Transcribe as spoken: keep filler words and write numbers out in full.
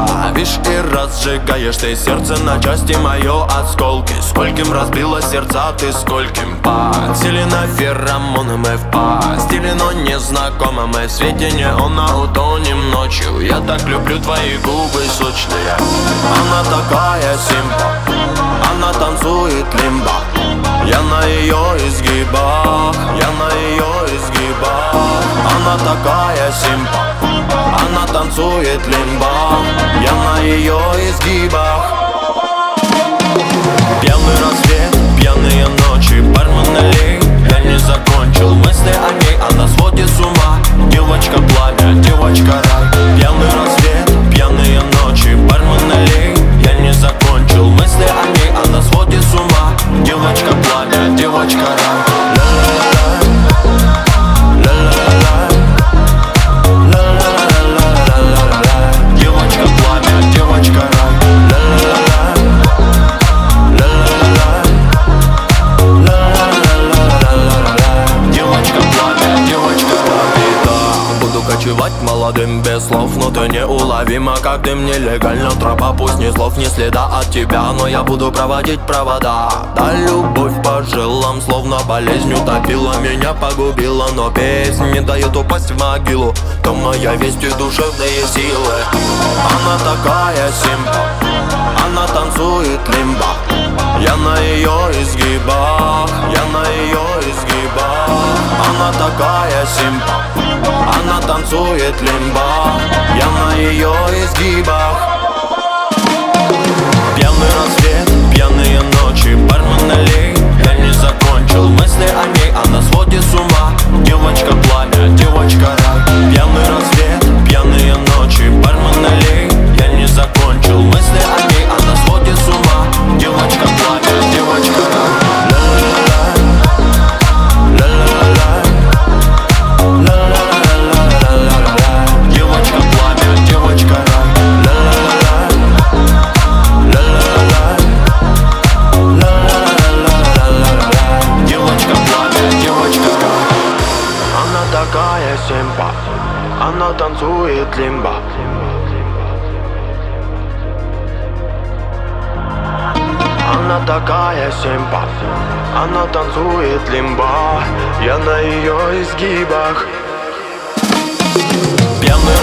давишь и разжигаешь ты сердце на части мое осколки. Скольким разбила сердца ты, скольким подселена феромоны мы в постели, но незнакомы мы в свете неона утонем ночью. Я так люблю твои губы сочные. Она такая симпа, она танцует лимба. Я на ее изгибах, я на ее изгибах. Она такая симпа, она танцует лимба. Я на ее изгибах. Пьяный рассвет, пьяные ночи, бармен налей. Я не закончил мысли о ней, она сводит с ума. Девочка пламя, девочка рай. Пьяный рассвет, пьяные ночи, бармен налей. Я не закончил мысли о ней, она сводит с ума. Девочка пламя, девочка рай. Девочка пламя, девочка рай. Девочка пламя, девочка рай. Буду кочевать молодым без слов, но ты неуловима, как дым нелегально. Тропа, пусть ни слов, ни следа от тебя, но я буду проводить провода. Да, любовь по жилам, словно болезнь утопила, меня погубила, но песня не дает упасть в могилу. То моя весть и душевные силы. Она такая симпа, она танцует лимба. Я на ее изгибах, я на ее изгибах. Она такая симпа, она танцует лимба. Я на ее изгибах. Пьяный рассвет, пьяные ночи, бармен налей. Я не закончил мысли о ней, она сводит с ума. Девочка пламя, девочка рай. Пьяный рассвет, пьяные ночи, бармен налей. Я не закончил мысли о ней, она сводит с ума. Девочка пламя, девочка рай. Девочка пламя, девочка рай. Девочка пламя, девочка рай. Она такая симпа, она танцует лимба. Она такая симпа, она танцует лимба. Я на ее изгибах. Пьяный